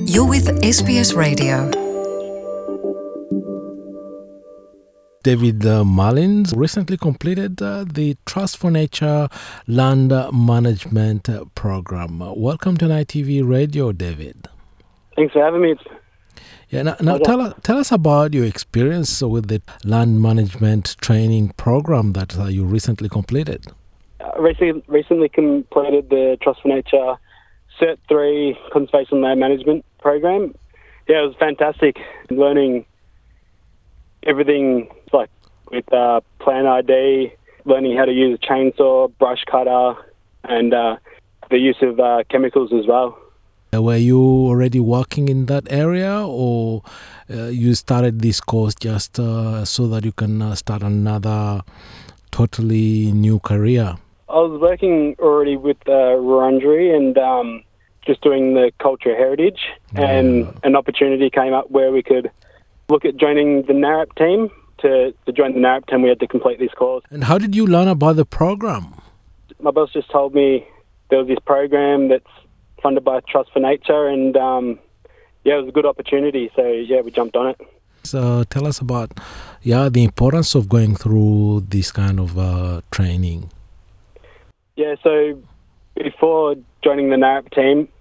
You're with SBS Radio. David Mullins recently completed the Trust for Nature Land Management Program. Welcome to NITV Radio, David. Thanks for having me. Now tell us about your experience with the land management training program that you recently completed. Recently completed the Trust for Nature Cert 3 Conservation Land Management Program. Yeah, it was fantastic. Learning everything like with Plant ID, learning how to use a chainsaw, brush cutter, and the use of chemicals as well. Were you already working in that area, or you started this course just so that you can start another totally new career? I was working already with Wurundjeri and just doing the cultural heritage, and an opportunity came up where we could look at joining the NARAP team. To join the NARAP team, we had to complete this course. And how did you learn about the program? My boss just told me there was this program that's funded by Trust for Nature, and it was a good opportunity, so we jumped on it. So tell us about the importance of going through this kind of training. Yeah, so before joining the NARAP team,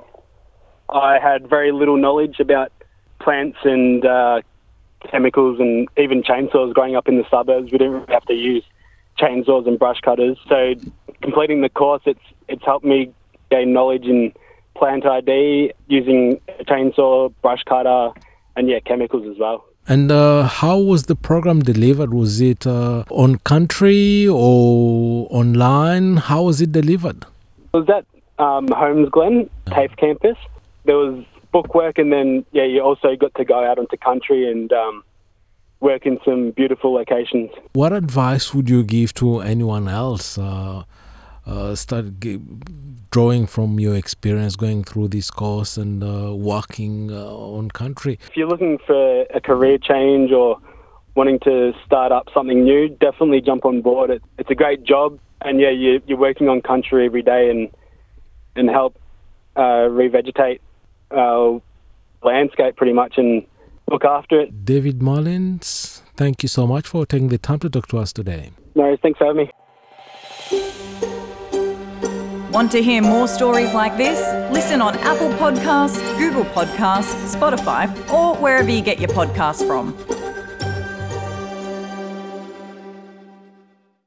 I had very little knowledge about plants and chemicals and even chainsaws. Growing up in the suburbs, we didn't really have to use chainsaws and brush cutters. So completing the course, it's helped me gain knowledge in Plant ID, using a chainsaw, brush cutter, and chemicals as well. And how was the program delivered? Was it on country or online? How was it delivered? It was at Holmes Glen, TAFE campus. There was bookwork, and then you also got to go out onto country and work in some beautiful locations. What advice would you give to anyone else drawing from your experience going through this course and working on country? If you're looking for a career change or wanting to start up something new, definitely jump on board. It's a great job, and you're working on country every day and help revegetate landscape pretty much and look after it. David Mullins, thank you so much for taking the time to talk to us today. No, thanks for having me. Want to hear more stories like this? Listen on Apple Podcasts, Google Podcasts, Spotify, or wherever you get your podcasts from.